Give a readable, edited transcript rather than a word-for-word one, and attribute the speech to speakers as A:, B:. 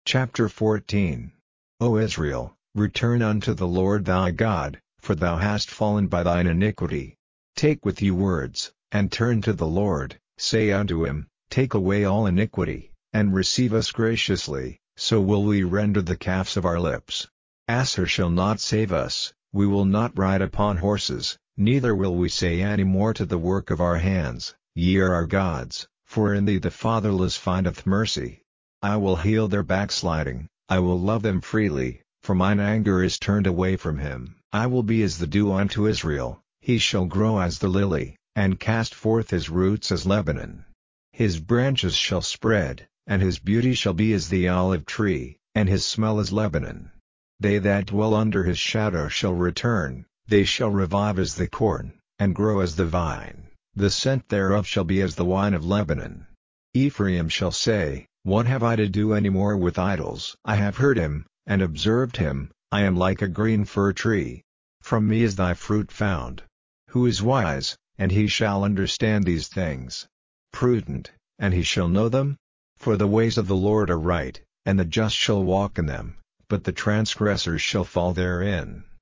A: Chapter 14 O Israel, return unto the Lord thy God, for thou hast fallen by thine iniquity. Take with you words, and turn to the Lord, say unto him, Take away all iniquity, and receive us graciously, so will we render the calves of our lips. Asshur shall not save us, we will not ride upon horses, neither will we say any more to the work of our hands, Ye are our gods, for in thee the fatherless findeth mercy. I will heal their backsliding, I will love them freely, for mine anger is turned away from him. I will be as the dew unto Israel, he shall grow as the lily, and cast forth his roots as Lebanon. His branches shall spread, and his beauty shall be as the olive tree, and his smell as Lebanon. They that dwell under his shadow shall return, they shall revive as the corn, and grow as the vine, the scent thereof shall be as the wine of Lebanon. Ephraim shall say, What have I to do any more with idols? I have heard him, and observed him, I am like a green fir tree. From me is thy fruit found. Who is wise, and he shall understand these things? Prudent, and he shall know them? For the ways of the Lord are right, and the just shall walk in them, but the transgressors shall fall therein.